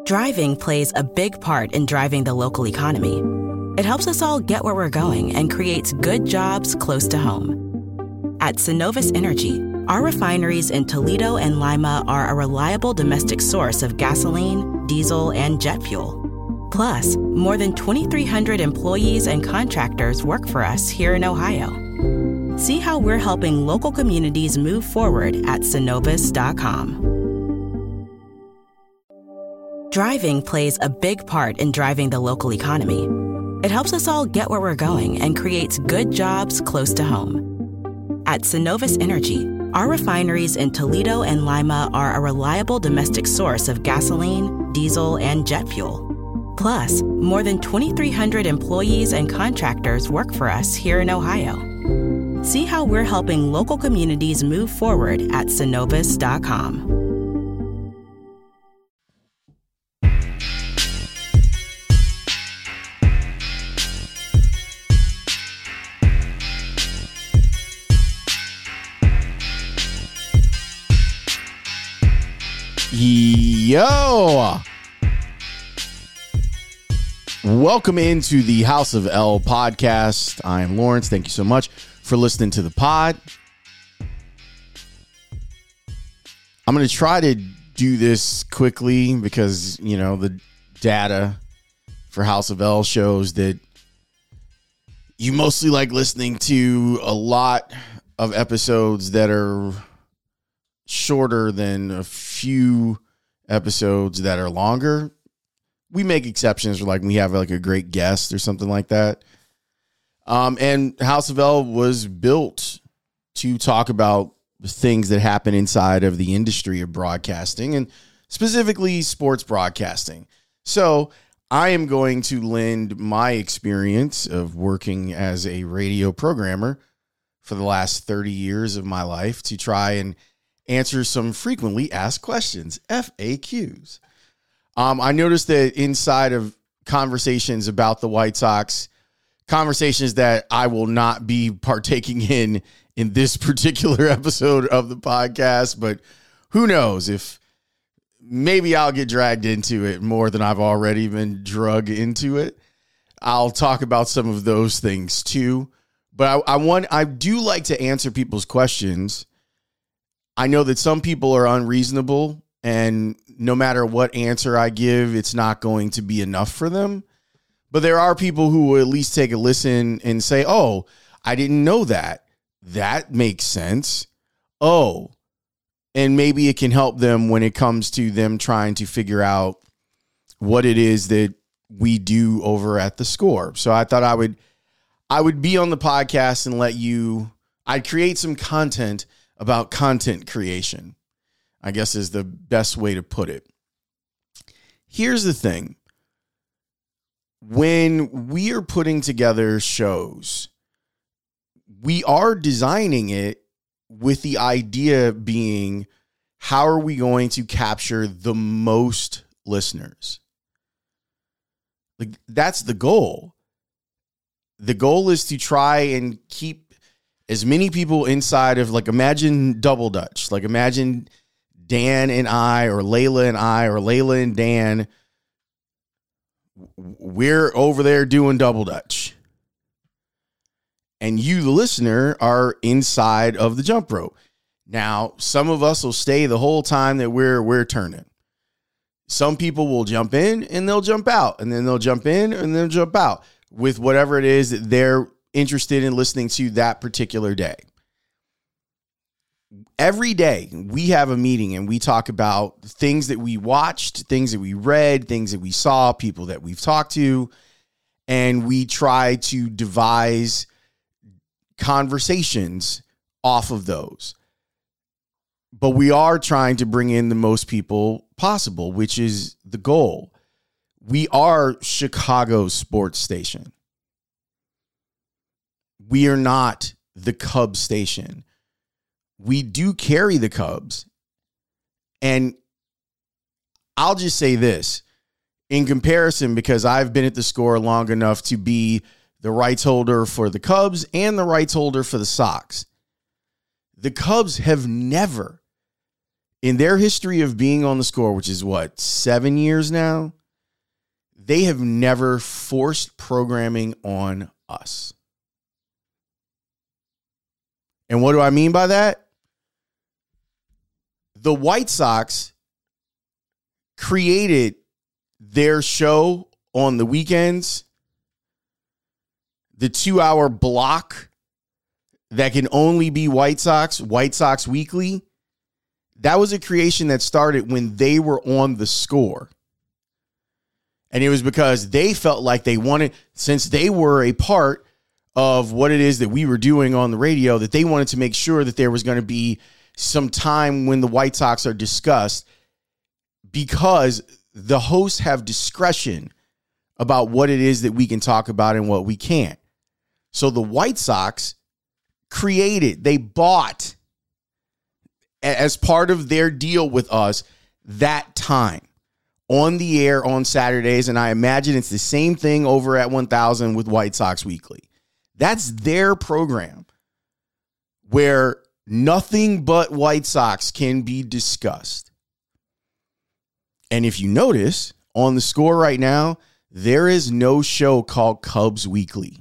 Driving plays a big part in driving the local economy. It helps us all get where we're going and creates good jobs close to home. At Synovus Energy, our refineries in Toledo and Lima are a reliable domestic source of gasoline, diesel, and jet fuel. Plus, more than 2,300 employees and contractors work for us here in Ohio. See how we're helping local communities move forward at Synovus.com. Driving plays a big part in driving the local economy. It helps us all get where we're going and creates good jobs close to home. At Synovus Energy, our refineries in Toledo and Lima are a reliable domestic source of gasoline, diesel, and jet fuel. Plus, more than 2,300 employees and contractors work for us here in Ohio. See how we're helping local communities move forward at Synovus.com. Yo! Welcome into the House of L podcast. I am Lawrence. Thank you so much for listening to the pod. I'm going to try to do this quickly because, you know, the data for House of L shows that you mostly like listening to a lot of episodes that are shorter than a few episodes that are longer. We make exceptions for like we have like a great guest or something like that. And House of L was built to talk about things that happen inside of the industry of broadcasting and specifically sports broadcasting. So I am going to lend my experience of working as a radio programmer for the last 30 years of my life to try and answer some frequently asked questions, FAQs. I noticed that inside of conversations about the White Sox, conversations that I will not be partaking in this particular episode of the podcast, but who knows if maybe I'll get dragged into it more than I've already been drug into it. I'll talk about some of those things too, but I do like to answer people's questions. I know that some people are unreasonable and no matter what answer I give, it's not going to be enough for them. But there are people who will at least take a listen and say, oh, I didn't know that. That makes sense. Oh, and maybe it can help them when it comes to them trying to figure out what it is that we do over at The Score. So I thought I would be on the podcast and I'd create some content about content creation, I guess is the best way to put it. Here's the thing. When we are putting together shows, we are designing it with the idea being, how are we going to capture the most listeners? Like, that's the goal. The goal is to try and keep as many people inside of, like, imagine Double Dutch. Like, imagine Dan and I, or Layla and I, or Layla and Dan. We're over there doing Double Dutch. And you, the listener, are inside of the jump rope. Now, some of us will stay the whole time that we're turning. Some people will jump in and they'll jump out, and then they'll jump in and then jump out with whatever it is that they're interested in listening to that particular day. Every day we have a meeting and we talk about things that we watched, things that we read, things that we saw, people that we've talked to, and we try to devise conversations off of those. But we are trying to bring in the most people possible, which is the goal. We are Chicago's sports station. We are not the Cubs station. We do carry the Cubs. And I'll just say this in comparison, because I've been at The Score long enough to be the rights holder for the Cubs and the rights holder for the Sox. The Cubs have never in their history of being on the score, which is 7 years now, they have never forced programming on us. And what do I mean by that? The White Sox created their show on the weekends, the 2-hour block that can only be White Sox Weekly. That was a creation that started when they were on the score. And it was because they felt like they wanted, since they were a part of what it is that we were doing on the radio, that they wanted to make sure that there was going to be some time when the White Sox are discussed, because the hosts have discretion about what it is that we can talk about and what we can't. So the White Sox they bought, as part of their deal with us, that time on the air on Saturdays. And I imagine it's the same thing over at 1000 with White Sox Weekly. That's their program where nothing but White Sox can be discussed. And if you notice, on the score right now, there is no show called Cubs Weekly.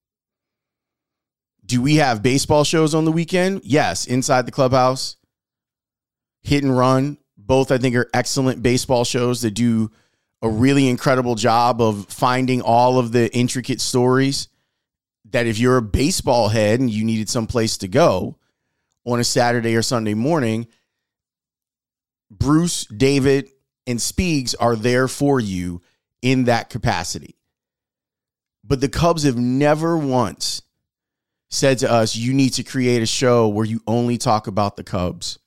Do we have baseball shows on the weekend? Yes. Inside the Clubhouse, Hit and Run. Both, I think, are excellent baseball shows that do a really incredible job of finding all of the intricate stories that if you're a baseball head and you needed some place to go on a Saturday or Sunday morning, Bruce, David, and Speegs are there for you in that capacity. But the Cubs have never once said to us, you need to create a show where you only talk about the Cubs.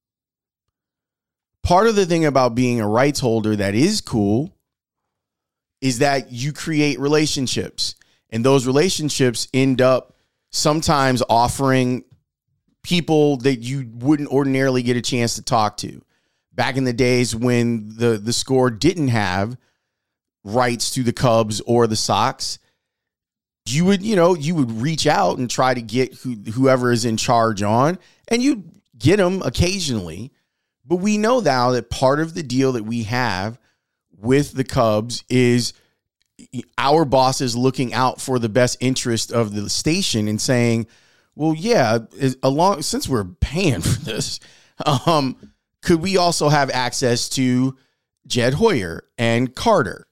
Part of the thing about being a rights holder that is cool is that you create relationships, and those relationships end up sometimes offering people that you wouldn't ordinarily get a chance to talk to. Back in the days when the score didn't have rights to the Cubs or the Sox, you would reach out and try to get whoever is in charge on, and you get them occasionally. But we know now that part of the deal that we have with the Cubs is our bosses looking out for the best interest of the station and saying, well, yeah, since we're paying for this, could we also have access to Jed Hoyer and Carter?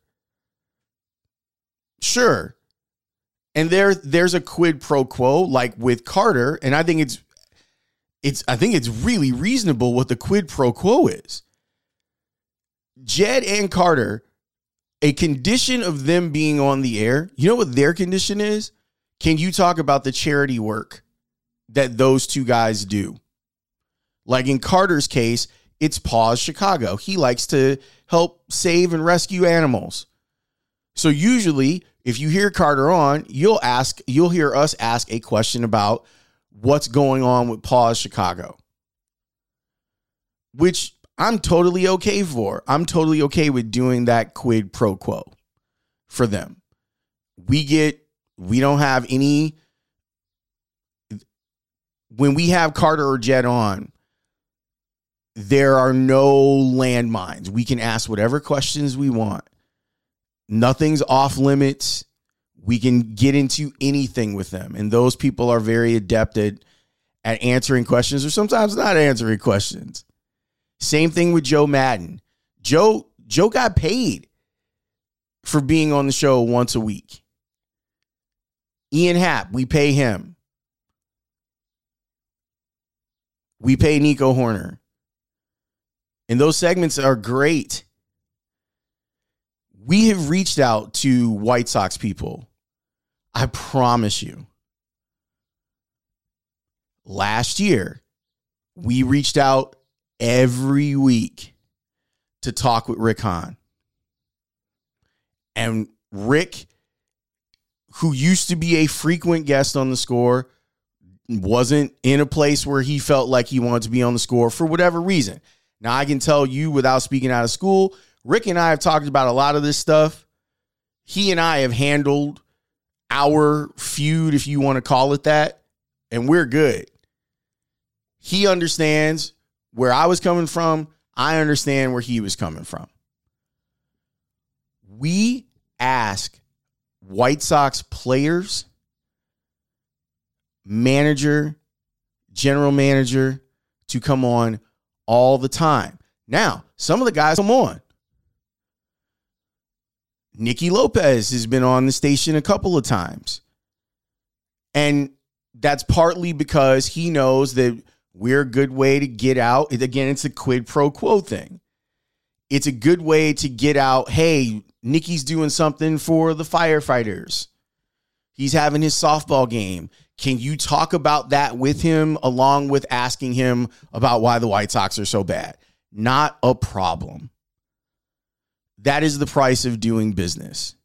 Sure. And there's a quid pro quo, like with Carter, and I think it's really reasonable what the quid pro quo is. Jed and Carter, a condition of them being on the air, you know what their condition is? Can you talk about the charity work that those two guys do? Like in Carter's case, it's Paws Chicago. He likes to help save and rescue animals. So usually, if you hear Carter on, you'll hear us ask a question about what's going on with Paws Chicago, which I'm totally okay for. I'm totally okay with doing that quid pro quo for them. We don't have any, when we have Carter or Jed on, there are no landmines. We can ask whatever questions we want. Nothing's off limits. We can get into anything with them. And those people are very adept at answering questions, or sometimes not answering questions. Same thing with Joe Madden. Joe got paid for being on the show once a week. Ian Happ, we pay him. We pay Nico Horner. And those segments are great. We have reached out to White Sox people. I promise you. Last year, we reached out every week to talk with Rick Hahn. And Rick, who used to be a frequent guest on the score, wasn't in a place where he felt like he wanted to be on the score for whatever reason. Now, I can tell you without speaking out of school, Rick and I have talked about a lot of this stuff. He and I have handled our feud, if you want to call it that, and we're good. He understands where I was coming from, I understand where he was coming from. We ask White Sox players, manager, general manager to come on all the time. Now, some of the guys come on. Nicky Lopez has been on the station a couple of times. And that's partly because he knows that we're a good way to get out. Again, it's a quid pro quo thing. It's a good way to get out. Hey, Nicky's doing something for the firefighters. He's having his softball game. Can you talk about that with him along with asking him about why the White Sox are so bad? Not a problem. That is the price of doing business.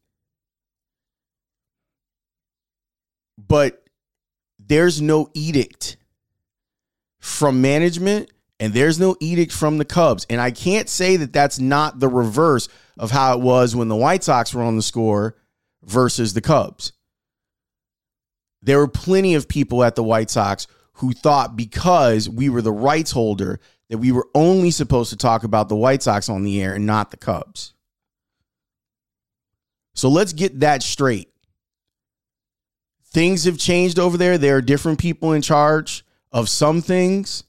But there's no edict from management and there's no edict from the Cubs. And I can't say that that's not the reverse of how it was when the White Sox were on the score versus the Cubs. There were plenty of people at the White Sox who thought because we were the rights holder that we were only supposed to talk about the White Sox on the air and not the Cubs. So let's get that straight. Things have changed over there. There are different people in charge of some things.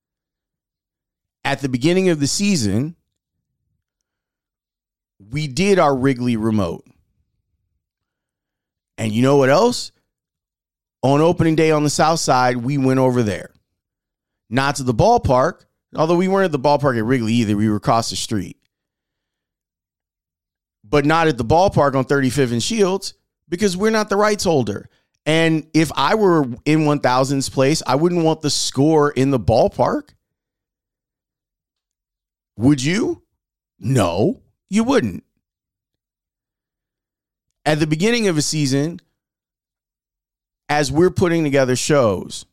At the beginning of the season, we did our Wrigley remote. And you know what else? On opening day on the South Side, we went over there. Not to the ballpark, although we weren't at the ballpark at Wrigley either. We were across the street. But not at the ballpark on 35th and Shields because we're not the rights holder. And if I were in 1000's place, I wouldn't want the score in the ballpark. Would you? No, you wouldn't. At the beginning of a season, as we're putting together shows,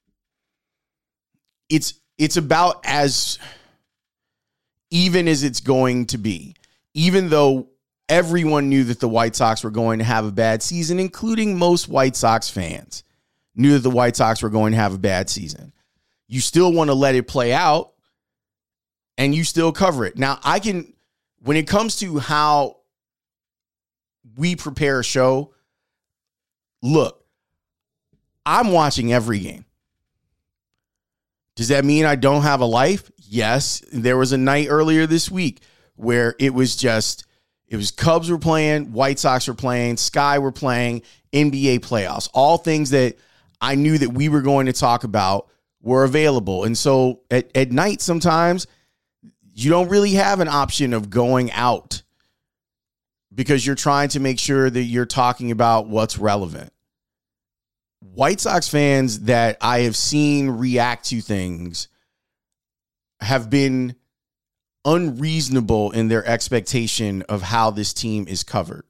it's about as even as it's going to be. Even though everyone knew that the White Sox were going to have a bad season, including most White Sox fans knew that the White Sox were going to have a bad season. You still want to let it play out and you still cover it. Now, when it comes to how we prepare a show, look, I'm watching every game. Does that mean I don't have a life? Yes. There was a night earlier this week where it was Cubs were playing, White Sox were playing, Sky were playing, NBA playoffs. All things that I knew that we were going to talk about were available. And so at night, sometimes you don't really have an option of going out because you're trying to make sure that you're talking about what's relevant. White Sox fans that I have seen react to things have been unreasonable in their expectation of how this team is covered.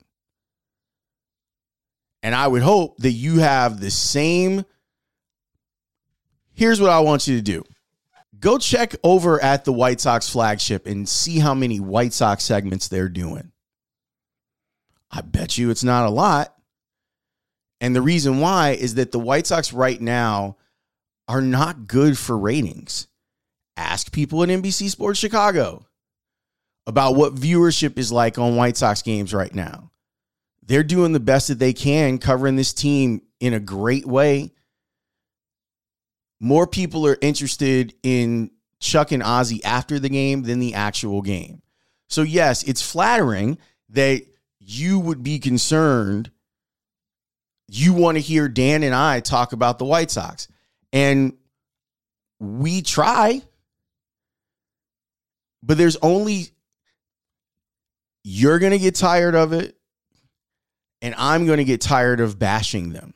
And I would hope that you have the same. Here's what I want you to do. Go check over at the White Sox flagship and see how many White Sox segments they're doing. I bet you it's not a lot. And the reason why is that the White Sox right now are not good for ratings. Ask people at NBC Sports Chicago about what viewership is like on White Sox games right now. They're doing the best that they can, covering this team in a great way. More people are interested in Chuck and Ozzy after the game than the actual game. So yes, it's flattering that you would be concerned. You want to hear Dan and I talk about the White Sox. And we try. But there's only, you're going to get tired of it, and I'm going to get tired of bashing them.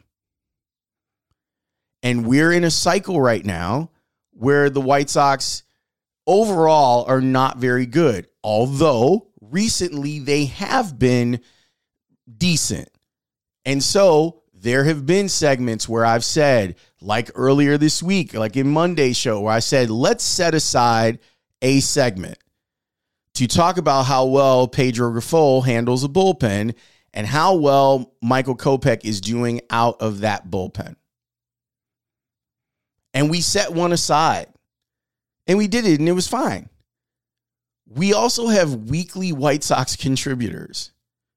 And we're in a cycle right now where the White Sox overall are not very good, although recently they have been decent. And so there have been segments where I've said, like earlier this week, like in Monday's show, where I said, let's set aside a segment to talk about how well Pedro Grifol handles a bullpen and how well Michael Kopech is doing out of that bullpen. And we set one aside. And we did it, and it was fine. We also have weekly White Sox contributors.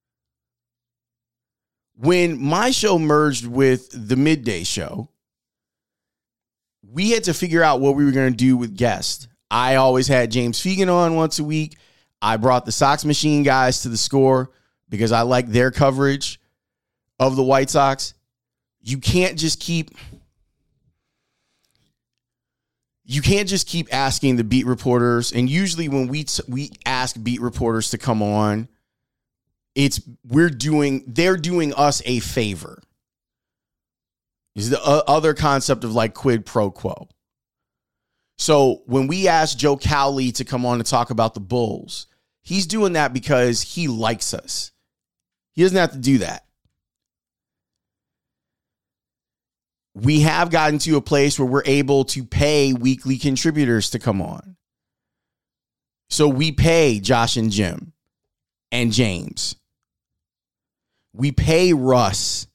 When my show merged with the midday show, we had to figure out what we were going to do with guests. I always had James Fegan on once a week. I brought the Sox Machine guys to the Score because I like their coverage of the White Sox. You can't just keep asking the beat reporters. And usually when we ask beat reporters to come on, they're doing us a favor. Is the other concept of like quid pro quo. So when we asked Joe Cowley to come on to talk about the Bulls, he's doing that because he likes us. He doesn't have to do that. We have gotten to a place where we're able to pay weekly contributors to come on. So we pay Josh and Jim and James. We pay Russ.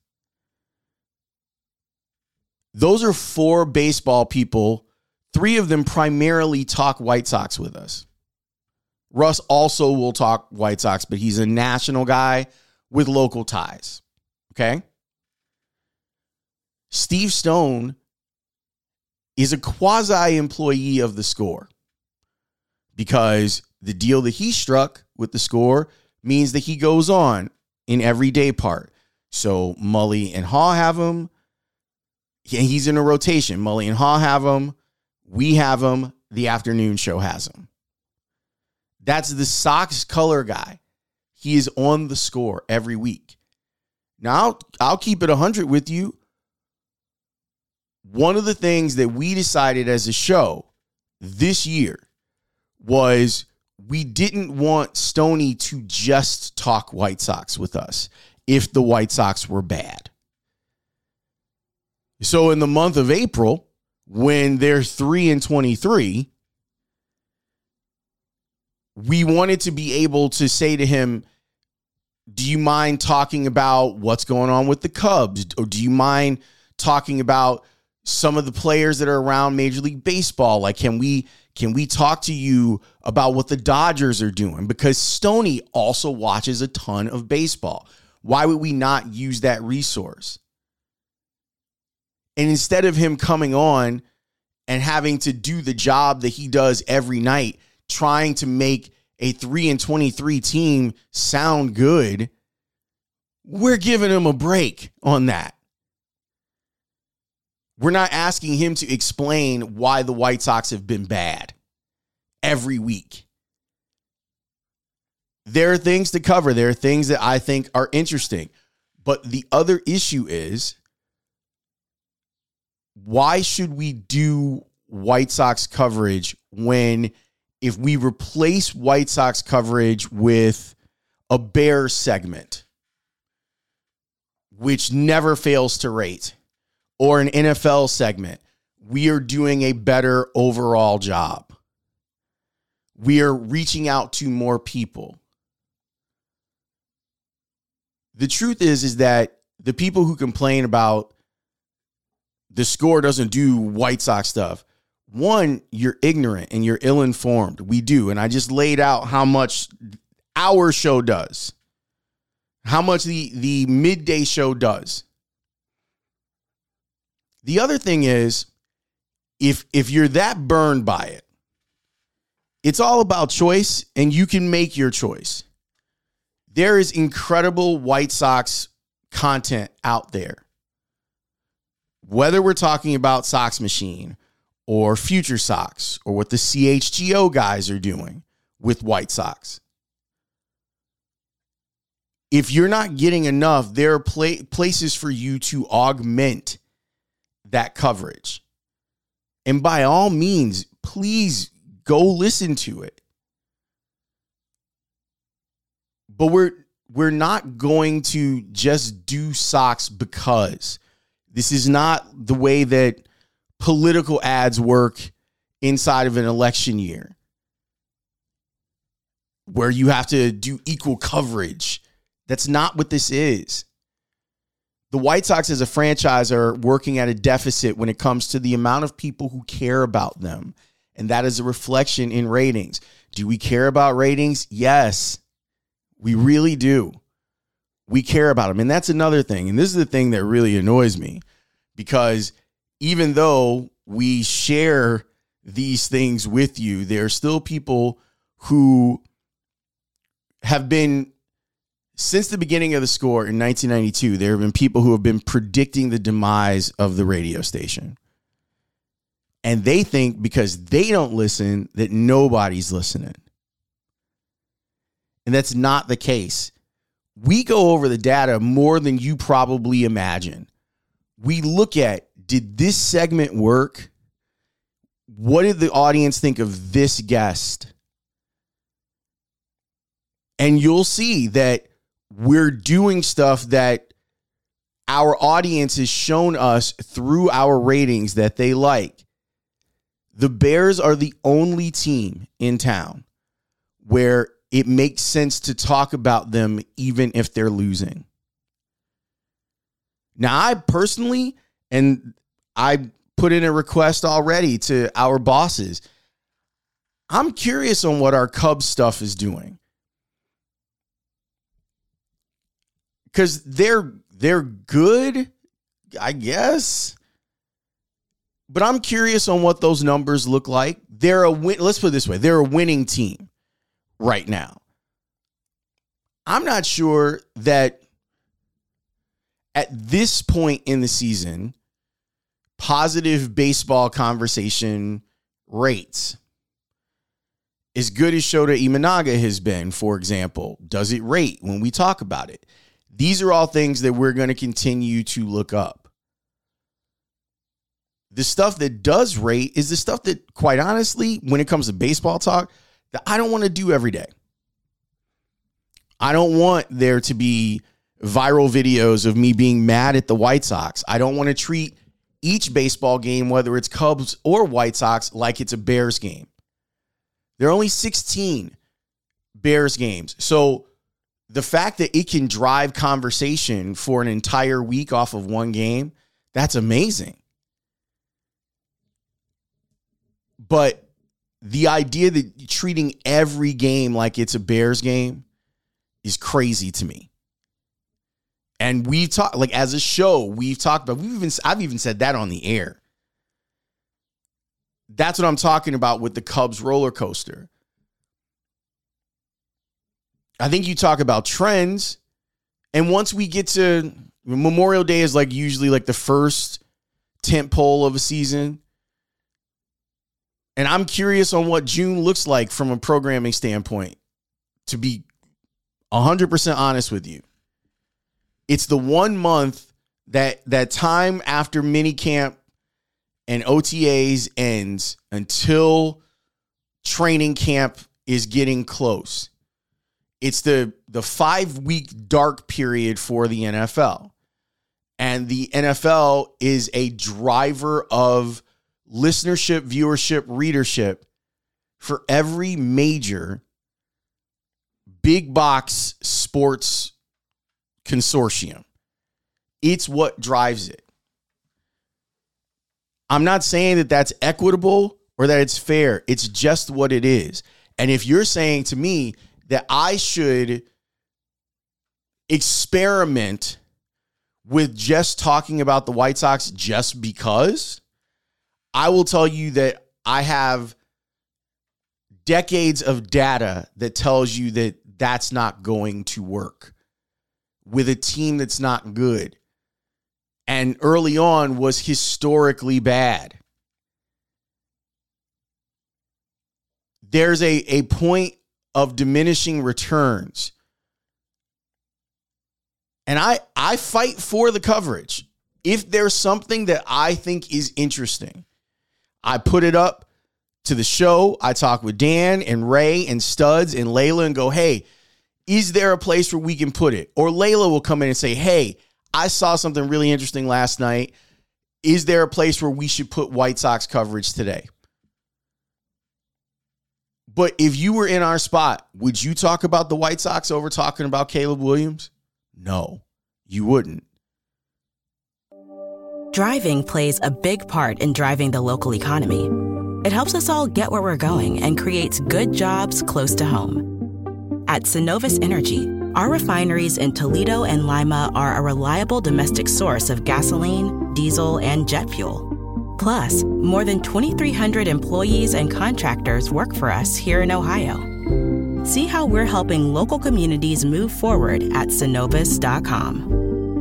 Those are 4 baseball people. 3 of them primarily talk White Sox with us. Russ also will talk White Sox, but he's a national guy with local ties. Okay? Steve Stone is a quasi-employee of the Score because the deal that he struck with the Score means that he goes on in every day part. So Mully and Haw have him. He's in a rotation. Mully and Haw have him. We have him. The afternoon show has him. That's the Sox color guy. He is on the Score every week. Now, I'll keep it 100 with you. One of the things that we decided as a show this year was we didn't want Stoney to just talk White Sox with us if the White Sox were bad. So in the month of April, when they're 3-23, we wanted to be able to say to him, do you mind talking about what's going on with the Cubs? Or do you mind talking about some of the players that are around Major League Baseball? Like, can we talk to you about what the Dodgers are doing? Because Stoney also watches a ton of baseball. Why would we not use that resource? And instead of him coming on and having to do the job that he does every night, trying to make a 3-23 team sound good, we're giving him a break on that. We're not asking him to explain why the White Sox have been bad every week. There are things to cover. There are things that I think are interesting. But the other issue is, why should we do White Sox coverage when, if we replace White Sox coverage with a Bears segment, which never fails to rate, or an NFL segment, we are doing a better overall job. We are reaching out to more people. The truth is that the people who complain about the Score doesn't do White Sox stuff, one, you're ignorant and you're ill-informed. We do. And I just laid out how much our show does, how much the midday show does. The other thing is, if you're that burned by it, it's all about choice, and you can make your choice. There is incredible White Sox content out there. Whether we're talking about Sox Machine or Future Sox or what the CHGO guys are doing with White Sox. If you're not getting enough, there are places for you to augment that coverage. And by all means, please go listen to it. But we're not going to just do Sox because. This is not the way that political ads work inside of an election year, where you have to do equal coverage. That's not what this is. The White Sox as a franchise are working at a deficit when it comes to the amount of people who care about them And that is a reflection in ratings. Do we care about ratings? Yes, we really do. We care about them. And that's another thing. And this is the thing that really annoys me, because even though we share these things with you, there are still people who have been, since the beginning of The Score in 1992, there have been people who have been predicting the demise of the radio station. And they think because they don't listen that nobody's listening. And that's not the case. We go over the data more than you probably imagine. We look at, did this segment work? What did the audience think of this guest? And you'll see that we're doing stuff that our audience has shown us through our ratings that they like. The Bears are the only team in town where it makes sense to talk about them even if they're losing. Now, I personally, and I put in a request already to our bosses, I'm curious on what our Cubs stuff is doing. Because they're good, I guess. But I'm curious on what those numbers look like. Let's put it this way. They're a winning team right now. I'm not sure that at this point in the season, positive baseball conversation rates, as good as Shota Imanaga has been, for example, does it rate when we talk about it? These are all things that we're going to continue to look up. The stuff that does rate is the stuff that, quite honestly, when it comes to baseball talk, that I don't want to do every day. I don't want there to be viral videos of me being mad at the White Sox. I don't want to treat each baseball game, whether it's Cubs or White Sox, like it's a Bears game. There are only 16 Bears games. So the fact that it can drive conversation for an entire week off of one game, that's amazing. But the idea that treating every game like it's a Bears game is crazy to me. And we've talked, like as a show, we've talked about, I've even said that on the air. That's what I'm talking about with the Cubs roller coaster. I think you talk about trends, and once we get to Memorial Day is like usually like the first tent pole of a season. And I'm curious on what June looks like from a programming standpoint, to be 100% honest with you. It's the 1 month that time after minicamp and OTAs ends until training camp is getting close. It's the 5-week dark period for the NFL. And the NFL is a driver of listenership, viewership, readership for every major big box sports consortium. It's what drives it. I'm not saying that that's equitable or that it's fair. It's just what it is. And if you're saying to me that I should experiment with just talking about the White Sox just because, I will tell you that I have decades of data that tells you that that's not going to work with a team that's not good and early on was historically bad. There's a point of diminishing returns. And I fight for the coverage. If there's something that I think is interesting, I put it up to the show. I talk with Dan and Ray and Studs and Layla and go, hey, is there a place where we can put it? Or Layla will come in and say, hey, I saw something really interesting last night. Is there a place where we should put White Sox coverage today? But if you were in our spot, would you talk about the White Sox over talking about Caleb Williams? No, you wouldn't. Driving plays a big part in driving the local economy. It helps us all get where we're going and creates good jobs close to home. At Synovus Energy, our refineries in Toledo and Lima are a reliable domestic source of gasoline, diesel, and jet fuel. Plus, more than 2,300 employees and contractors work for us here in Ohio. See how we're helping local communities move forward at Synovus.com.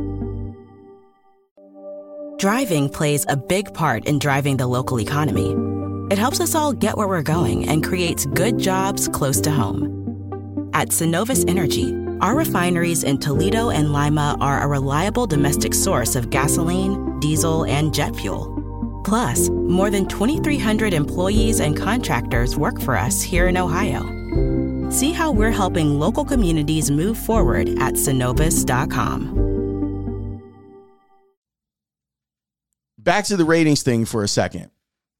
Driving plays a big part in driving the local economy. It helps us all get where we're going and creates good jobs close to home. At Synovus Energy, our refineries in Toledo and Lima are a reliable domestic source of gasoline, diesel, and jet fuel. Plus, more than 2,300 employees and contractors work for us here in Ohio. See how we're helping local communities move forward at Synovus.com. Back to the ratings thing for a second.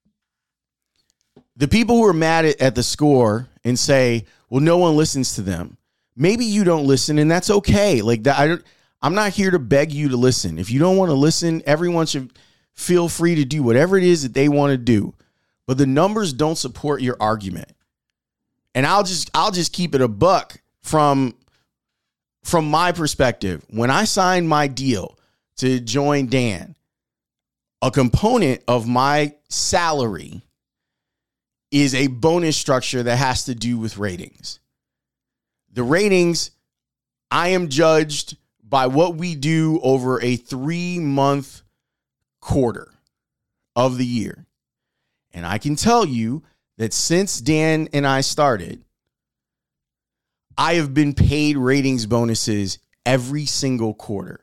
The people who are mad at the score and say, well, no one listens to them. Maybe you don't listen, and that's okay. Like that, I'm not here to beg you to listen. If you don't want to listen, everyone should feel free to do whatever it is that they want to do. But the numbers don't support your argument. And I'll just keep it a buck from my perspective. When I signed my deal to join Dan, a component of my salary is a bonus structure that has to do with ratings. The ratings, I am judged by what we do over a 3-month quarter of the year. And I can tell you that since Dan and I started, I have been paid ratings bonuses every single quarter.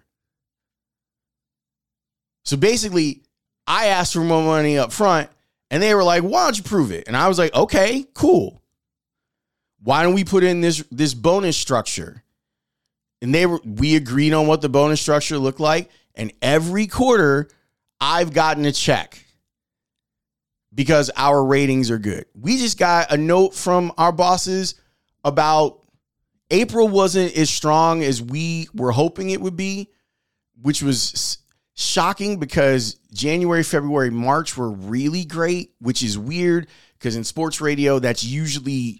So basically, I asked for more money up front, and they were like, why don't you prove it? And I was like, okay, cool. Why don't we put in this bonus structure? And we agreed on what the bonus structure looked like. And every quarter, I've gotten a check because our ratings are good. We just got a note from our bosses about April wasn't as strong as we were hoping it would be, which was shocking because January, February, March were really great, which is weird because in sports radio, that's usually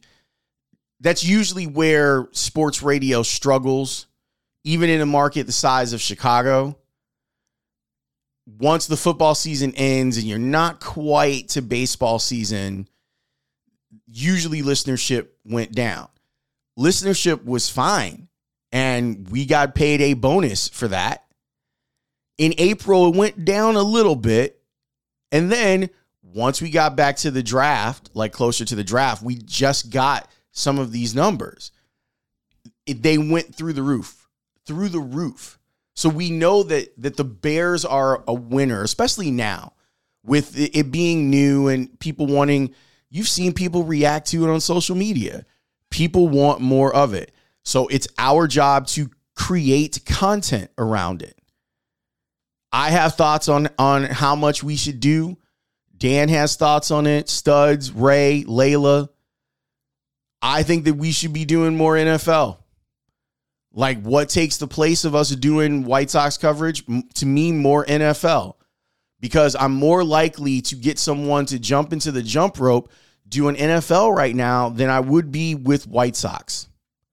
where sports radio struggles, even in a market the size of Chicago. Once the football season ends and you're not quite to baseball season, usually listenership went down. Listenership was fine, and we got paid a bonus for that. In April, it went down a little bit, and then once we got back to the draft, like closer to the draft, we just got some of these numbers. They went through the roof. So we know that the Bears are a winner, especially now with it being new and people wanting, you've seen people react to it on social media. People want more of it. So it's our job to create content around it. I have thoughts on how much we should do. Dan has thoughts on it. Studs, Ray, Layla. I think that we should be doing more NFL. Like, what takes the place of us doing White Sox coverage? To me, more NFL. Because I'm more likely to get someone to jump into the jump rope doing NFL right now than I would be with White Sox.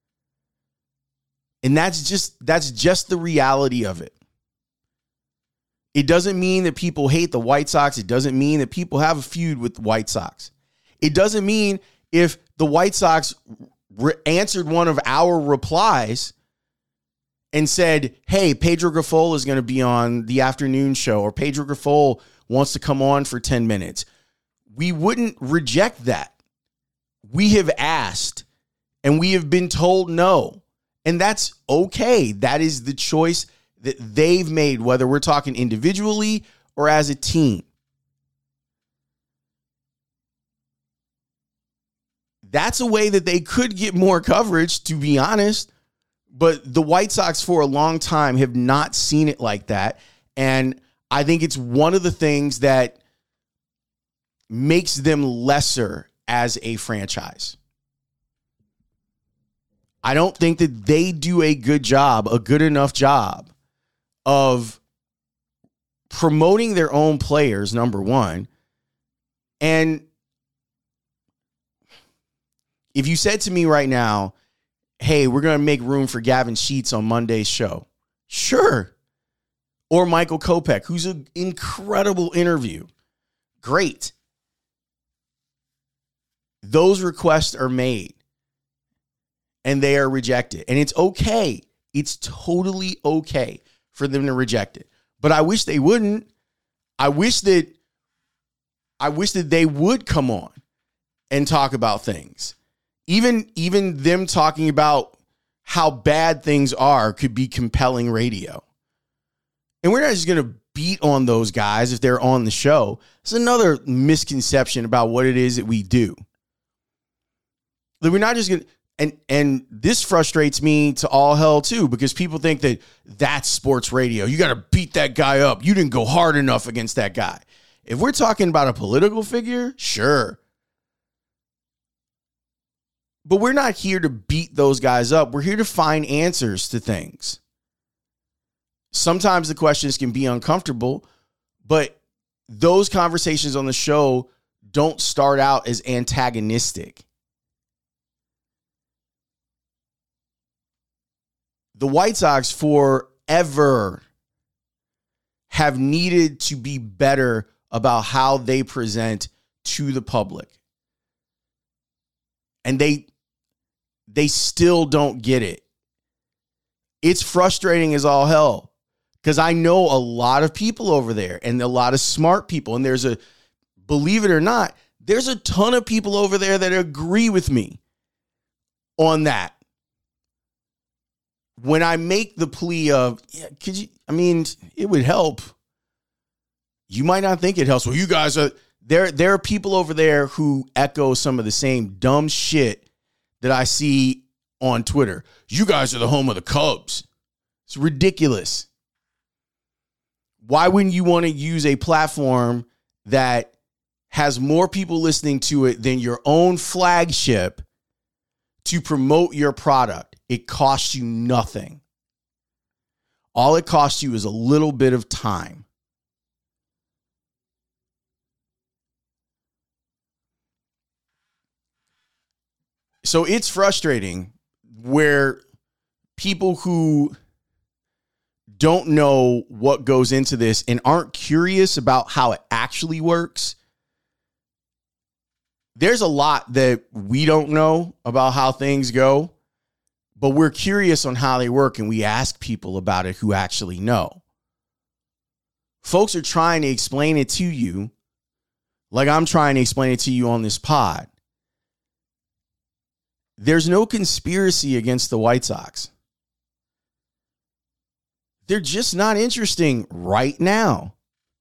And that's just the reality of it. It doesn't mean that people hate the White Sox. It doesn't mean that people have a feud with the White Sox. It doesn't mean if the White Sox answered one of our replies and said, hey, Pedro Grifol is going to be on the afternoon show, or Pedro Grifol wants to come on for 10 minutes. We wouldn't reject that. We have asked, and we have been told no. And that's okay. That is the choice that they've made, whether we're talking individually or as a team. That's a way that they could get more coverage, to be honest. But the White Sox for a long time have not seen it like that. And I think it's one of the things that makes them lesser as a franchise. I don't think that they do a good enough job of promoting their own players, number one, and If you said to me right now, hey, we're going to make room for Gavin Sheets on Monday's show, sure. Or Michael Kopech, who's an incredible interview. Great. Those requests are made and they are rejected. And it's okay. It's totally okay for them to reject it. But I wish they wouldn't. I wish that they would come on and talk about things. Even them talking about how bad things are could be compelling radio. And we're not just going to beat on those guys if they're on the show. It's another misconception about what it is that we do. Like, we're not just going to, and this frustrates me to all hell too, because people think that that's sports radio. You got to beat that guy up. You didn't go hard enough against that guy. If we're talking about a political figure, sure. But we're not here to beat those guys up. We're here to find answers to things. Sometimes the questions can be uncomfortable, but those conversations on the show don't start out as antagonistic. The White Sox forever have needed to be better about how they present to the public. And they still don't get it. It's frustrating as all hell, because I know a lot of people over there and a lot of smart people. And believe it or not, there's a ton of people over there that agree with me on that. When I make the plea of, it would help. You might not think it helps. Well, you guys are, there are people over there who echo some of the same dumb shit that I see on Twitter. You guys are the home of the Cubs. It's ridiculous. Why wouldn't you want to use a platform that has more people listening to it than your own flagship to promote your product? It costs you nothing. All it costs you is a little bit of time. So it's frustrating where people who don't know what goes into this and aren't curious about how it actually works. There's a lot that we don't know about how things go, but we're curious on how they work, and we ask people about it who actually know. Folks are trying to explain it to you like I'm trying to explain it to you on this pod. There's no conspiracy against the White Sox. They're just not interesting right now.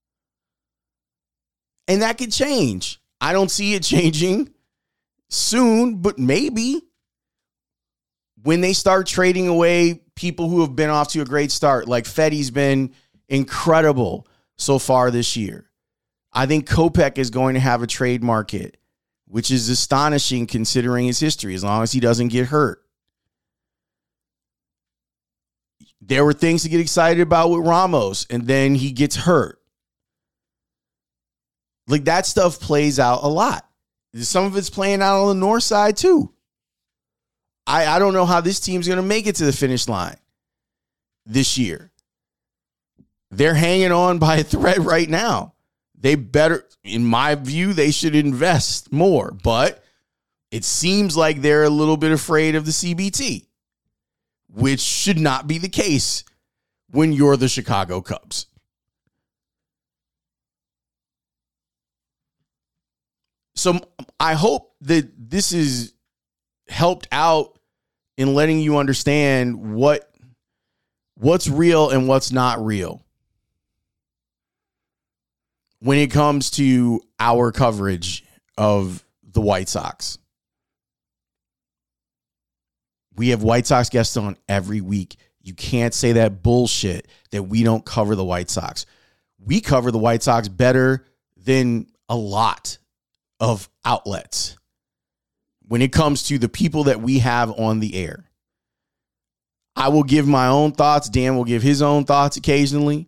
And that could change. I don't see it changing soon, but maybe when they start trading away people who have been off to a great start, like Fetty's been incredible so far this year. I think Kopech is going to have a trade market, which is astonishing considering his history, as long as he doesn't get hurt. There were things to get excited about with Ramos, and then he gets hurt. Like, that stuff plays out a lot. Some of it's playing out on the north side too. I don't know how this team's going to make it to the finish line this year. They're hanging on by a thread right now. They better, in my view, they should invest more. But it seems like they're a little bit afraid of the CBT, which should not be the case when you're the Chicago Cubs. So I hope that this is helped out in letting you understand what's real and what's not real when it comes to our coverage of the White Sox. We have White Sox guests on every week. You can't say that bullshit that we don't cover the White Sox. We cover the White Sox better than a lot of outlets when it comes to the people that we have on the air. I will give my own thoughts. Dan will give his own thoughts occasionally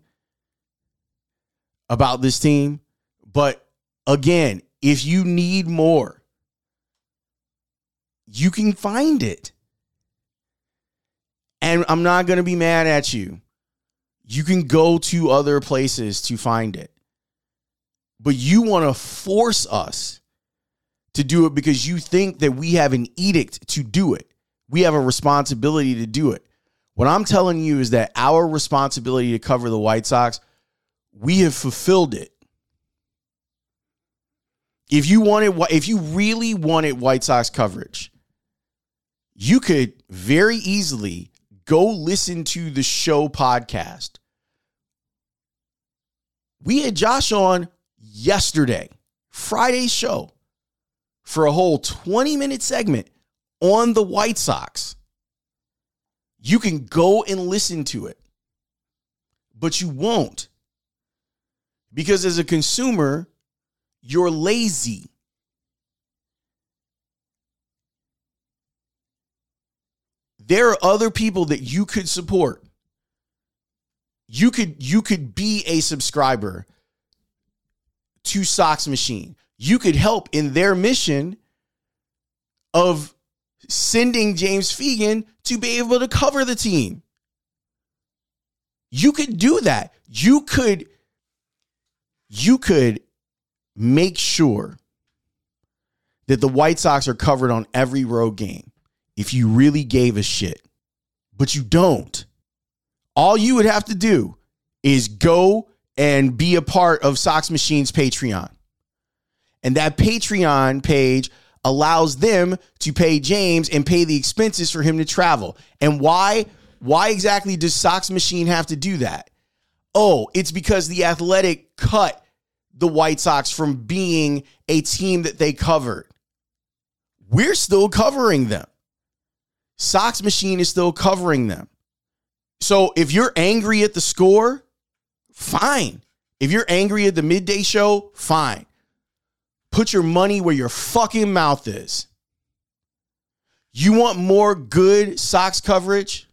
about this team. But again, if you need more, You can find it. And I'm not going to be mad at you. You can go to other places to find it. But you want to force us to do it because you think that we have an edict to do it. We have a responsibility to do it. What I'm telling you is that our responsibility to cover the White Sox, we have fulfilled it. If you really wanted White Sox coverage, you could very easily go listen to the show podcast. We had Josh on yesterday, Friday's show, for a whole 20-minute segment on the White Sox. You can go and listen to it, but you won't. Because as a consumer, you're lazy. There are other people that you could support. You could be a subscriber to Sox Machine. You could help in their mission of sending James Fegan to be able to cover the team. You could do that. You could make sure that the White Sox are covered on every road game if you really gave a shit. But you don't. All you would have to do is go and be a part of Sox Machine's Patreon. And that Patreon page allows them to pay James and pay the expenses for him to travel. And why exactly does Sox Machine have to do that? Oh, it's because The Athletic cut the White Sox from being a team that they covered. We're still covering them. Sox Machine is still covering them. So if you're angry at the score, fine. If you're angry at the midday show, fine. Put your money where your fucking mouth is. You want more good Sox coverage?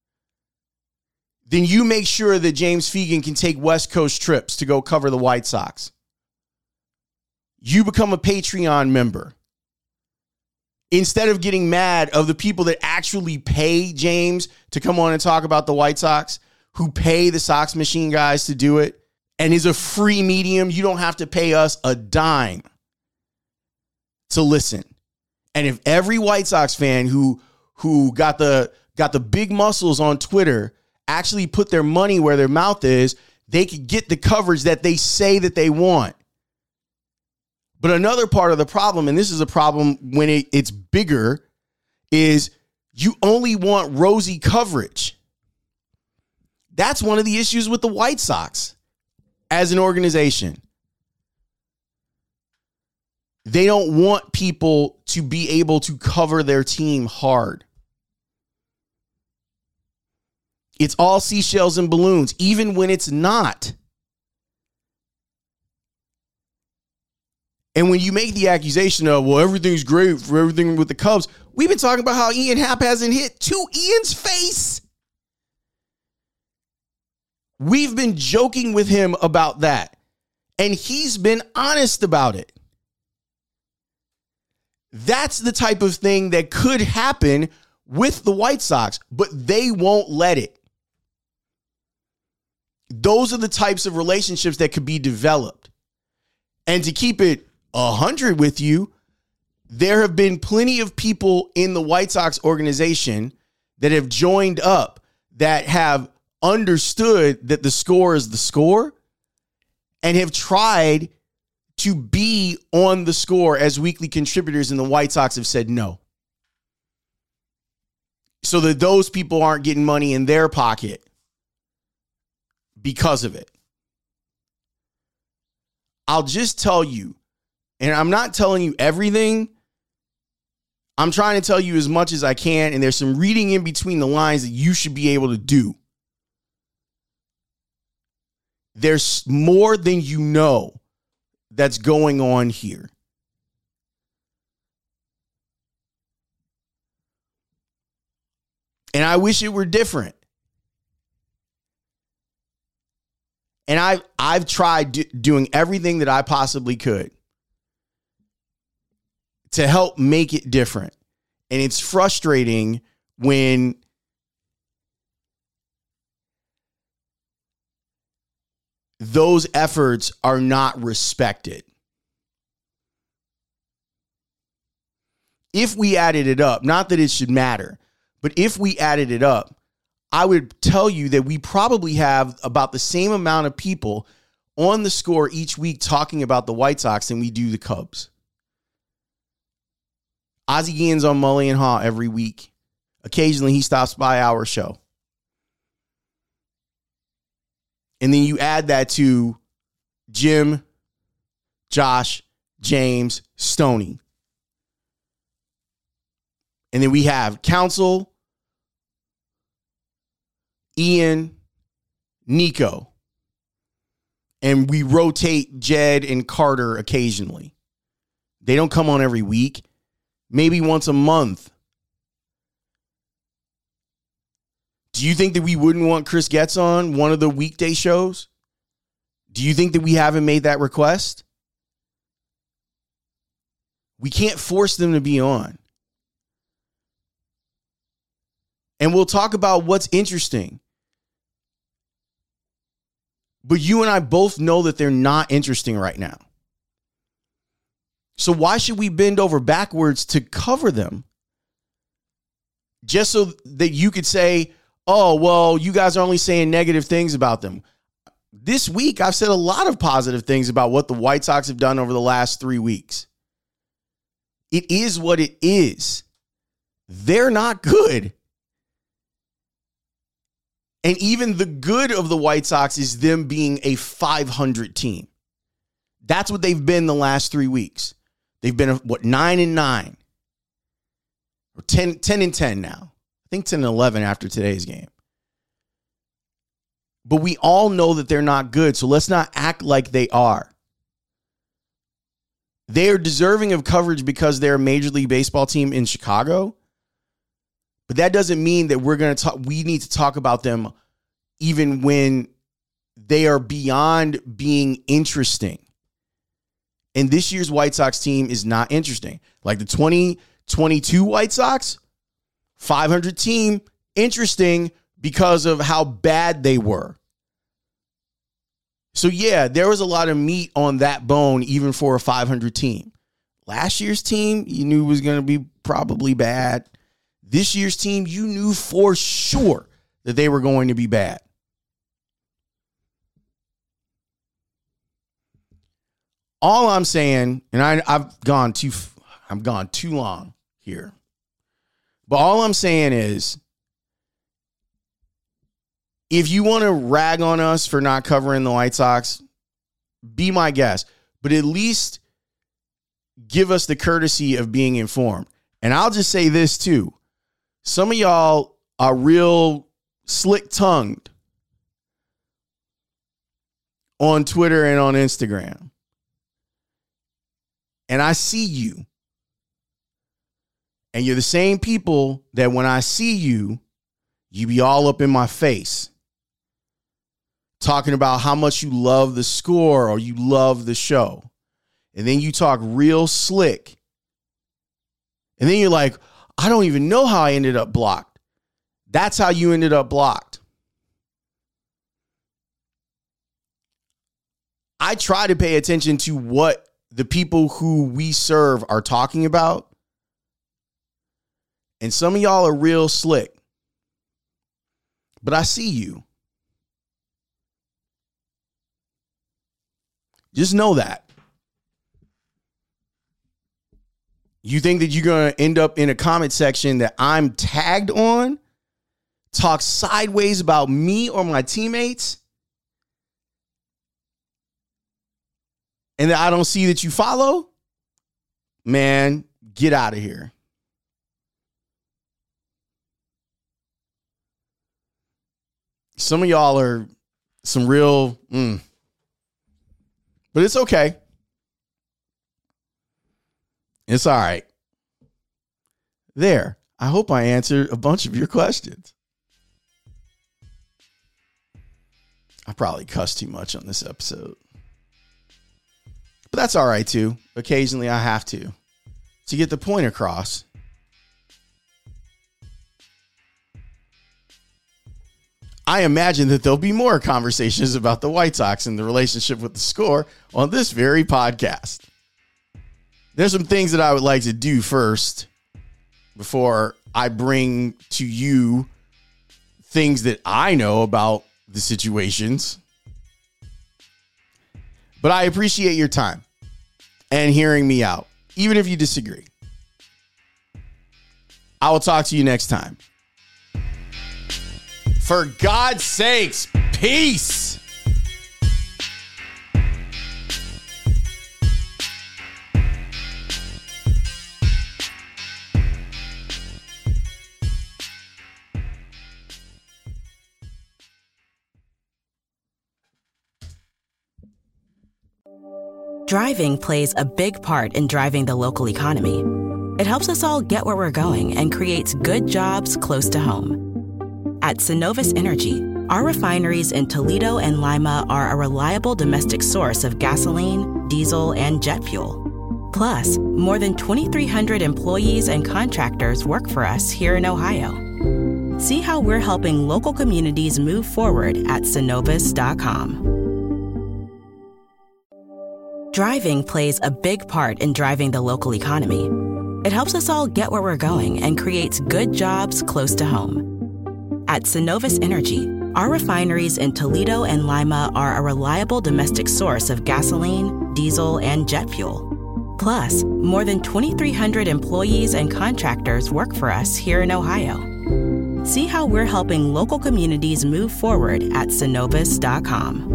Then you make sure that James Fegan can take West Coast trips to go cover the White Sox. You become a Patreon member. Instead of getting mad of the people that actually pay James to come on and talk about the White Sox, who pay the Sox Machine guys to do it, and is a free medium, you don't have to pay us a dime to listen. And if every White Sox fan who got the big muscles on Twitter actually put their money where their mouth is, they could get the coverage that they say that they want. But another part of the problem, and this is a problem when it's bigger, is you only want rosy coverage. That's one of the issues with the White Sox as an organization. They don't want people to be able to cover their team hard. It's all seashells and balloons, even when it's not. And when you make the accusation of, well, everything's great for everything with the Cubs, we've been talking about how Ian Happ hasn't hit to Ian's face. We've been joking with him about that. And he's been honest about it. That's the type of thing that could happen with the White Sox, but they won't let it. Those are the types of relationships that could be developed. And to keep it 100 with you, there have been plenty of people in the White Sox organization that have joined up that have understood that the score is the score and have tried to be on the score as weekly contributors, and the White Sox have said no. So that those people aren't getting money in their pocket because of it. I'll just tell you, and I'm not telling you everything. I'm trying to tell you as much as I can, and there's some reading in between the lines that you should be able to do. There's more than you know that's going on here. And I wish it were different. And I've tried doing everything that I possibly could to help make it different. And it's frustrating when those efforts are not respected. If we added it up, not that it should matter, but if we added it up, I would tell you that we probably have about the same amount of people on The Score each week talking about the White Sox than we do the Cubs. Ozzie Guillen's on Mully and Haw every week. Occasionally he stops by our show. And then you add that to Jim, Josh, James, Stoney. And then we have Council, Ian, Nico. And we rotate Jed and Carter occasionally. They don't come on every week. Maybe once a month. Do you think that we wouldn't want Chris Getz on one of the weekday shows? Do you think that we haven't made that request? We can't force them to be on. And we'll talk about what's interesting. But you and I both know that they're not interesting right now. So why should we bend over backwards to cover them? Just so that you could say, oh, well, you guys are only saying negative things about them. This week, I've said a lot of positive things about what the White Sox have done over the last 3 weeks. It is what it is. They're not good. And even the good of the White Sox is them being a 500 team. That's what they've been the last 3 weeks. They've been, 9-9? Or 10-10 now. I think 10-11 after today's game. But we all know that they're not good, so let's not act like they are. They are deserving of coverage because they're a Major League Baseball team in Chicago. But that doesn't mean that we need to talk about them even when they are beyond being interesting. And this year's White Sox team is not interesting. Like the 2022 White Sox, 500 team, interesting because of how bad they were. So yeah, there was a lot of meat on that bone, even for a 500 team. Last year's team, you knew was going to be probably bad. This year's team, you knew for sure that they were going to be bad. All I'm saying, and I've gone too long here. But all I'm saying is, if you want to rag on us for not covering the White Sox, be my guest. But at least give us the courtesy of being informed. And I'll just say this too. Some of y'all are real slick-tongued on Twitter and on Instagram. And I see you. And you're the same people that when I see you, you be all up in my face. Talking about how much you love the score or you love the show. And then you talk real slick. And then you're like, I don't even know how I ended up blocked. That's how you ended up blocked. I try to pay attention to what the people who we serve are talking about. And some of y'all are real slick. But I see you. Just know that. You think that you're going to end up in a comment section that I'm tagged on, talk sideways about me or my teammates, and that I don't see that you follow? Man, get out of here. Some of y'all are some real, but it's okay. It's all right. There. I hope I answered a bunch of your questions. I probably cussed too much on this episode. But that's all right, too. Occasionally I have to get the point across. I imagine that there'll be more conversations about the White Sox and the relationship with the score on this very podcast. There's some things that I would like to do first before I bring to you things that I know about the situations. But I appreciate your time and hearing me out, even if you disagree. I will talk to you next time. For God's sakes, peace. Driving plays a big part in driving the local economy. It helps us all get where we're going and creates good jobs close to home. At Synovus Energy, our refineries in Toledo and Lima are a reliable domestic source of gasoline, diesel, and jet fuel. Plus, more than 2,300 employees and contractors work for us here in Ohio. See how we're helping local communities move forward at Synovus.com. Driving plays a big part in driving the local economy. It helps us all get where we're going and creates good jobs close to home. At Synovus Energy, our refineries in Toledo and Lima are a reliable domestic source of gasoline, diesel, and jet fuel. Plus, more than 2,300 employees and contractors work for us here in Ohio. See how we're helping local communities move forward at Synovus.com.